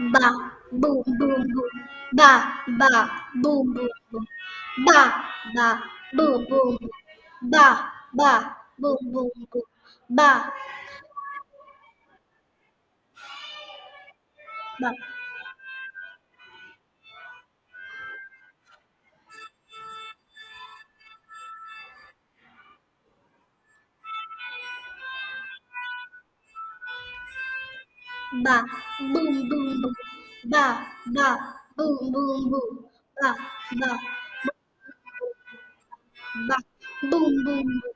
ba, boom, boom, boom, ba, ba, boom, boom, boom, ba, ba, boom, boom, boom, ba, ba, boom, boom, boom, ba, ba, ba, boom, boom, boom, ba, ba, boom, boom, boom, ba, ba, ba, boom, boom,